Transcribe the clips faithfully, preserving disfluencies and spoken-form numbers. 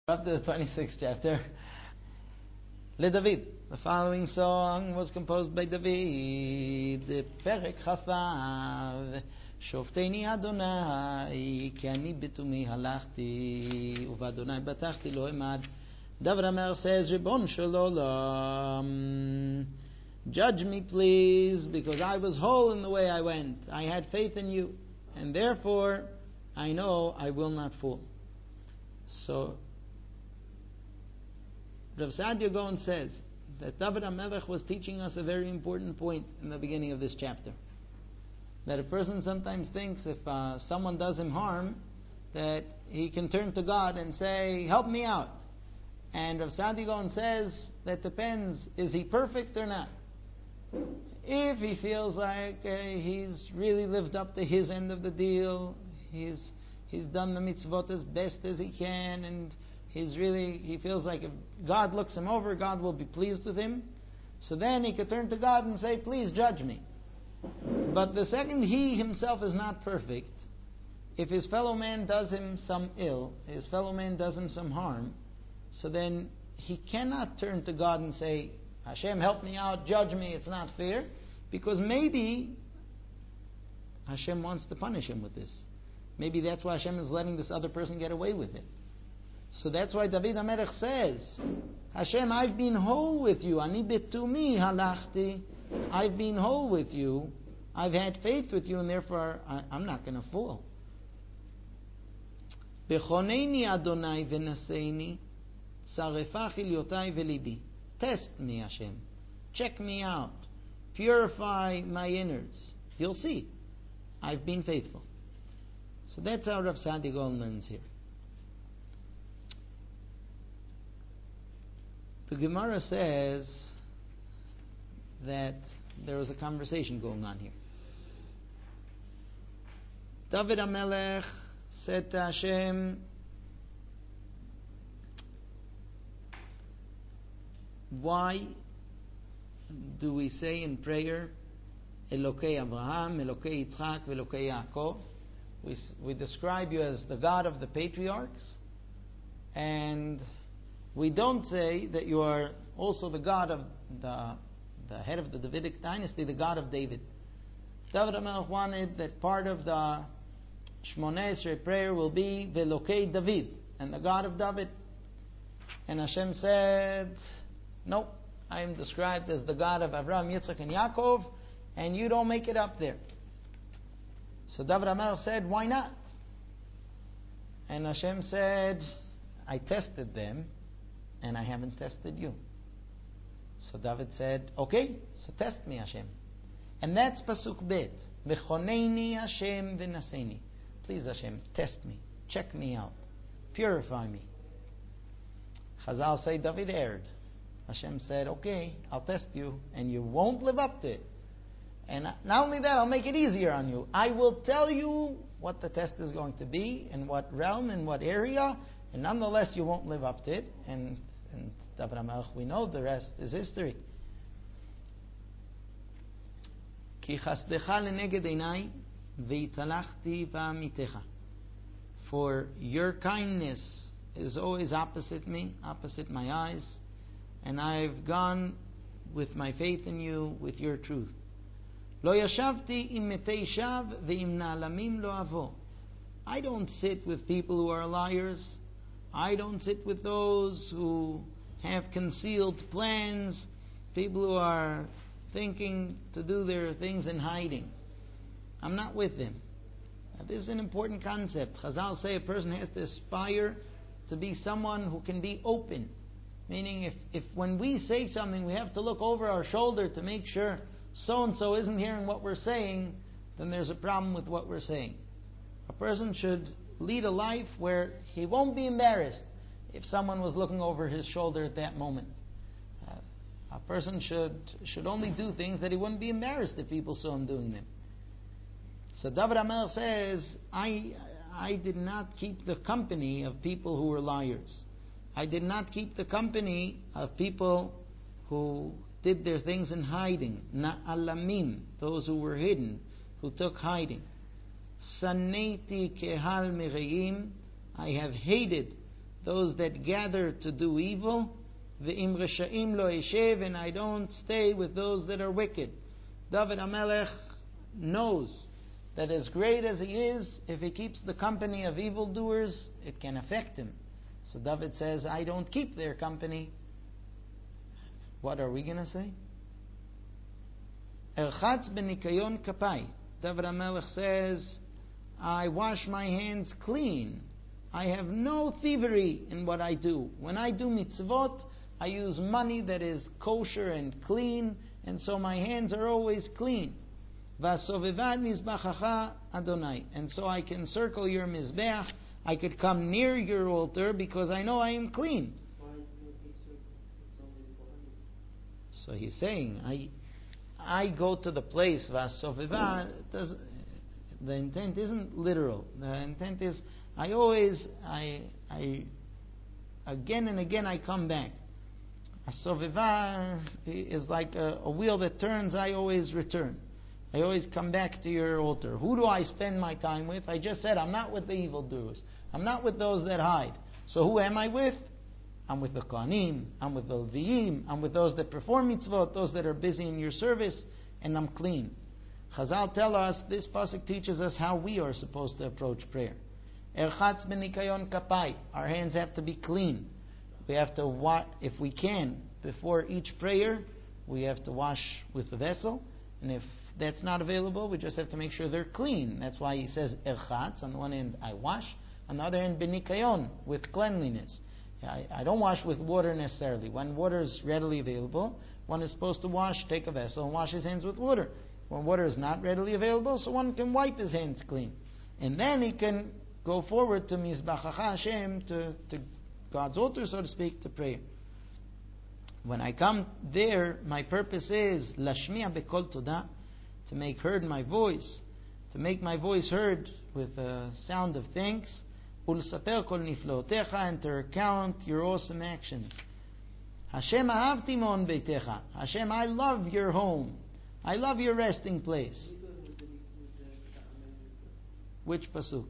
Up to the twenty-sixth chapter. Le David. The following song was composed by David. Perek Chafav. Shofteni Adonai, ki ani betumi halachti, uvadonai batachti lo emad. David Amer says, Ribon Shalom, judge me please, because I was whole in the way I went. I had faith in you, and therefore I know I will not fall. So Rav Saadia Gaon says that David HaMelech was teaching us a very important point in the beginning of this chapter. That a person sometimes thinks if uh, someone does him harm, that he can turn to God and say, help me out. And Rav Saadia Gaon says that depends, is he perfect or not? If he feels like uh, he's really lived up to his end of the deal, he's he's done the mitzvot as best as he can, and He's really, he feels like if God looks him over, God will be pleased with him. So then he could turn to God and say, please judge me. But the second he himself is not perfect, if his fellow man does him some ill, his fellow man does him some harm, so then he cannot turn to God and say, Hashem, help me out, judge me, it's not fair. Because maybe Hashem wants to punish him with this. Maybe that's why Hashem is letting this other person get away with it. So that's why David HaMelech says, Hashem, I've been whole with you. Ani betumi halachti. I've been whole with you. I've had faith with you, and therefore I, I'm not going to fall. Bechoneni Adonai v'naseini tzarefa chilyotai v'libi. Test me, Hashem. Check me out. Purify my innards. You'll see. I've been faithful. So that's how Rav Saadia Gaon learns here. The Gemara says that there was a conversation going on here. David HaMelech said to Hashem, why do we say in prayer, Elokei Abraham, Elokei Yitzchak, Elokei Yaakov? We, we describe you as the God of the patriarchs, and we don't say that you are also the God of the, the head of the Davidic dynasty, the God of David. David HaMelech wanted that part of the Shmoneh Esrei prayer will be Velokei David, and the God of David. And Hashem said, nope, I am described as the God of Avraham, Yitzchak, and Yaakov, and you don't make it up there. So David HaMelech said, why not? And Hashem said, I tested them, and I haven't tested you. So David said, okay, so test me, Hashem. And that's Pasuk Bet. Bechoneni Hashem v'naseini. Please, Hashem, test me. Check me out. Purify me. Chazal say David erred. Hashem said, okay, I'll test you, and you won't live up to it. And not only that, I'll make it easier on you. I will tell you what the test is going to be, in what realm, in what area, and nonetheless you won't live up to it. And And David HaMelech, we know the rest is history. Ki chasdecha leneged einai v'yitalachti v'amitecha. For your kindness is always opposite me, opposite my eyes, and I've gone with my faith in you, with your truth. Lo yashavti im metei shav ve'im na'alamim lo avo. I don't sit with people who are liars. I don't sit with those who have concealed plans, people who are thinking to do their things in hiding. I'm not with them. Now, this is an important concept. Chazal say a person has to aspire to be someone who can be open. Meaning if, if when we say something we have to look over our shoulder to make sure so-and-so isn't hearing what we're saying, then there's a problem with what we're saying. A person should lead a life where he won't be embarrassed if someone was looking over his shoulder at that moment. Uh, a person should should only do things that he wouldn't be embarrassed if people saw him doing them. So David HaMelech says, I I did not keep the company of people who were liars. I did not keep the company of people who did their things in hiding. Na'alamim, those who were hidden, who took hiding. Saneti kehal mireyim, I have hated those that gather to do evil. Ve'im reshaim lo eshev, and I don't stay with those that are wicked. David HaMelech knows that as great as he is, if he keeps the company of evildoers, it can affect him. So David says, I don't keep their company. What are we going to say? Erchatz benikayon kapai. David HaMelech says, I wash my hands clean. I have no thievery in what I do. When I do mitzvot, I use money that is kosher and clean, and so my hands are always clean. Vasovevad mizbachacha Adonai. And so I can circle your mizbeach. I could come near your altar because I know I am clean. So he's saying, I I go to the place, Vasoveva, the intent isn't literal. The intent is, I always, I, I, again and again I come back. Vasoveva is like a, a wheel that turns, I always return. I always come back to your altar. Who do I spend my time with? I just said, I'm not with the evildoers. I'm not with those that hide. So who am I with? I'm with the Kohanim, I'm with the Leviim, I'm with those that perform mitzvot, those that are busy in your service, and I'm clean. Chazal tell us, this pasuk teaches us how we are supposed to approach prayer. Erchatz benikayon kapai, our hands have to be clean. We have to wash, if we can, before each prayer, we have to wash with the vessel, and if that's not available, we just have to make sure they're clean. That's why he says erchatz, on the one hand I wash, on the other hand benikayon, with cleanliness. I, I don't wash with water necessarily. When water is readily available, one is supposed to wash, take a vessel, and wash his hands with water. When water is not readily available, so one can wipe his hands clean. And then he can go forward to Mizbachacha Hashem, to, to God's altar, so to speak, to pray. When I come there, my purpose is Lashmiya Bekol Todah, to make heard my voice, to make my voice heard with a sound of thanks. Ulsaper kol niflootecha, and to recount your awesome actions. Hashem ahavti mon beitecha. Hashem, I love your home. I love your resting place. Which pasuk?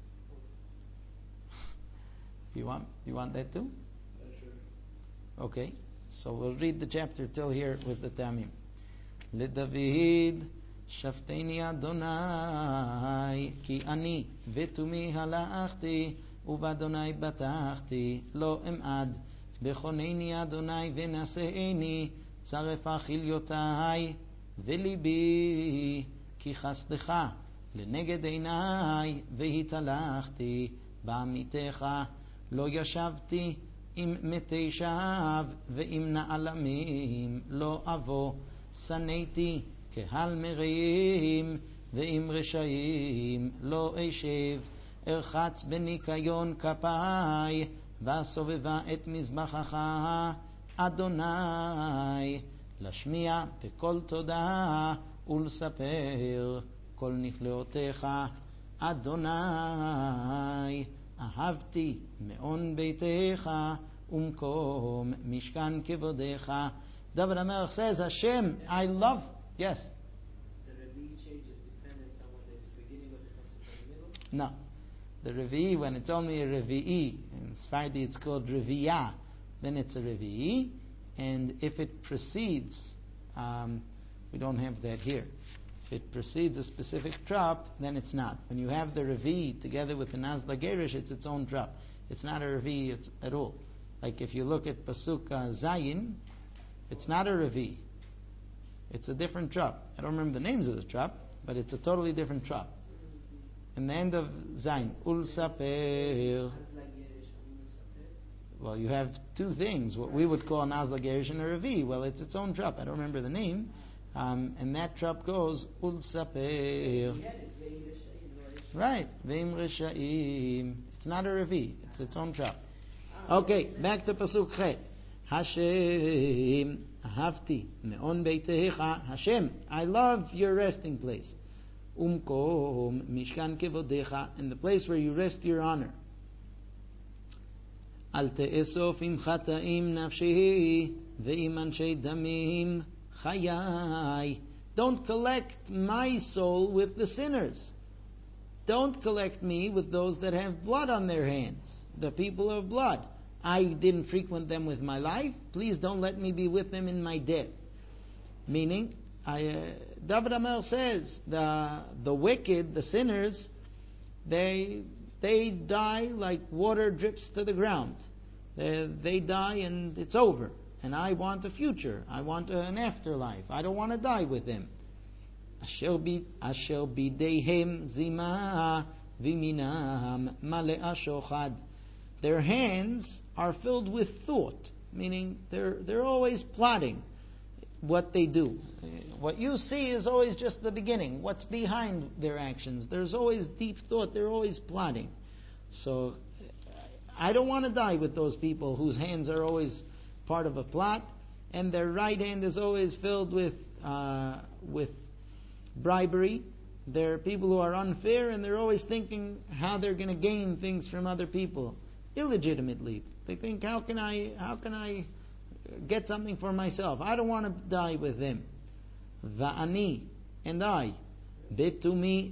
You want you want that too? Okay, so we'll read the chapter till here with the tamim. LeDavid שפטני אדוני, כי אני ותומי הלכתי, ובאדוני בטחתי, לא אמעד. בכונני אדוני ונשאני, צרפה חיליותי וליבי, כי חסדך לנגד עיני, והתהלכתי בעמיתך. לא ישבתי עם מתי שווא, ועם נעלמים לא אבוא. שנאתי קהל מרעים, ועם רשעים לא אשב. ארחץ בניקיון כפי, וסובבה את מזבחך אדוני. להשמיע בקול תודה, ולספר כל נפלאותיך אדוני. אהבתי מעון ביתך, ומקום משכן כבודך. David HaMelech says, Hashem, I love. Yes? The Revi'i changes dependent on whether it's the beginning of the pasuk or the middle? No. The Revi'i, when it's only a Revi'i, in Sephardi it's called Revi'ah, then it's a Revi'i. And if it precedes, um, we don't have that here. If it precedes a specific drop, then it's not. When you have the Revi'i together with the Nazla Gerish, it's its own drop. It's not a Revi'i at all. Like if you look at Pasuk uh, Zayin, it's not a Revi'i. It's a different drop. I don't remember the names of the drop, but it's a totally different drop. In the end of Zayin, Ul Saper. Well, you have two things. What we would call Nazla Gerish and a Revi'i. Well, it's its own drop. I don't remember the name. Um, and that drop goes Ul Saper. Right. Ve'im Resha'im. It's not a Revi'i. It's its own drop. Okay, back to Pasuk Chet. Hashem, ahavti me'on beitecha. Hashem, I love your resting place. Umkom mishkan kevodecha, in the place where you rest your honor. Al te'esof im chataim nafshehi ve'im anshei damim chayai. Don't collect my soul with the sinners. Don't collect me with those that have blood on their hands. the people of blood. I didn't frequent them with my life. Please don't let me be with them in my death. Meaning, I, uh, David HaMelech says the the wicked, the sinners, they they die like water drips to the ground. They, they die and it's over. And I want a future. I want an afterlife. I don't want to die with them. Asher bidehem zima v'minam malea shochad. Their hands are filled with thought, meaning they're they're always plotting what they do. What you see is always just the beginning. What's behind their actions? There's always deep thought. They're always plotting. So I don't want to die with those people whose hands are always part of a plot, and their right hand is always filled with uh, with bribery. They're people who are unfair, and they're always thinking how they're going to gain things from other people illegitimately. They think, how can I how can I get something for myself? I don't want to die with them. Va'ani, and I, betumi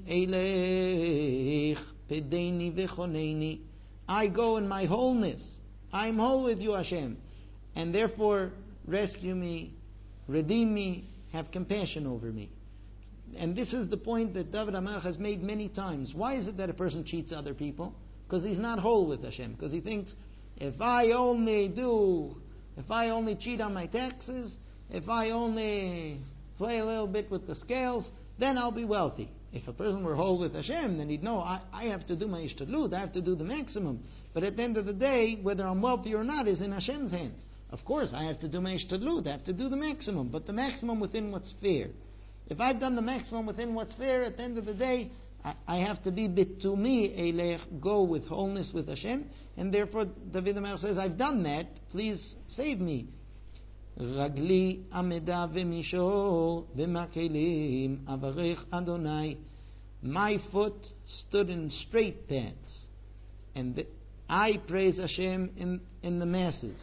eleich pedeni v'choneini. I go in my wholeness. I'm whole with you, Hashem, and therefore rescue me, redeem me, have compassion over me. And this is the point that David HaMelech has made many times. Why is it that a person cheats other people? Because he's not whole with Hashem. Because he thinks, if I only do, if I only cheat on my taxes, if I only play a little bit with the scales, then I'll be wealthy. If a person were whole with Hashem, then he'd know, I, I have to do my ishtadlut, I have to do the maximum. But at the end of the day, whether I'm wealthy or not is in Hashem's hands. Of course, I have to do my ishtadlut, I have to do the maximum, but the maximum within what's fair. If I've done the maximum within what's fair, at the end of the day, I, I have to be bitumi elech, go with wholeness with Hashem, and therefore David HaMelech says, I've done that, please save me. Ragli ameda v'mishor v'makelim avarech Adonai. My foot stood in straight paths, and the, I praise Hashem in, in the masses.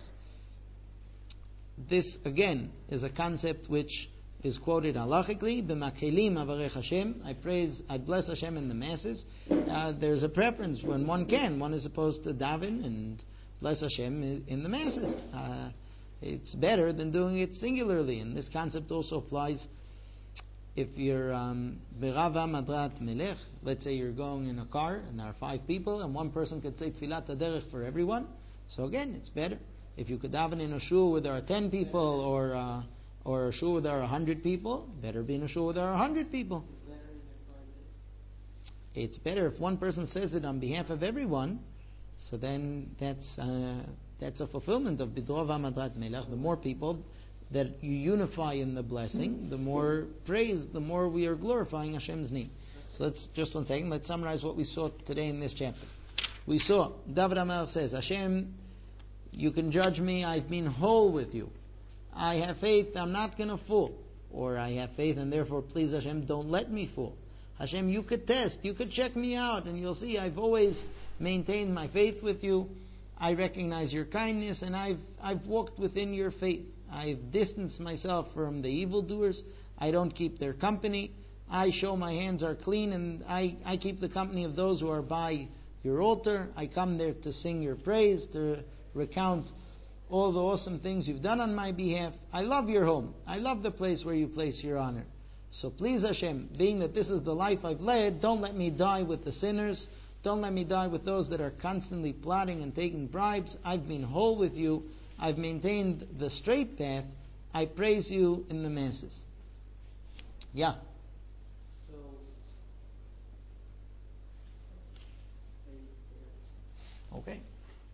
This again is a concept which is quoted halachically. B'makelim avarech Hashem. I praise, I bless Hashem in the masses. Uh, there's a preference when one can. One is supposed to daven and bless Hashem in the masses. Uh, it's better than doing it singularly, and this concept also applies if you're berava madrat melech. Let's say you're going in a car and there are five people, and one person could say tfilat haderech for everyone. So again, it's better if you could daven in a shul where there are ten people, or uh, or a shul where there are a hundred people. Better be in a shul where there are a hundred people. It's better if one person says it on behalf of everyone. So then that's uh, that's a fulfillment of bidrova madrat melech. The more people that you unify in the blessing, the more praise, the more we are glorifying Hashem's name. So let's just one second. Let's summarize what we saw today in this chapter. We saw David HaMelech says, Hashem, you can judge me. I've been whole with you. I have faith. I'm not going to fall. Or I have faith, and therefore, please Hashem, don't let me fall. Hashem, you could test, you could check me out, and you'll see I've always maintained my faith with you. I recognize your kindness, and I've I've walked within your faith. I've distanced myself from the evildoers. I don't keep their company. I show my hands are clean, and I, I keep the company of those who are by your altar. I come there to sing your praise, to recount all the awesome things you've done on my behalf. I love your home. I love the place where you place your honor. So please Hashem, being that this is the life I've led, don't let me die with the sinners. Don't let me die with those that are constantly plotting and taking bribes. I've been whole with you. I've maintained the straight path. I praise you in the masses. Yeah. So, Okay.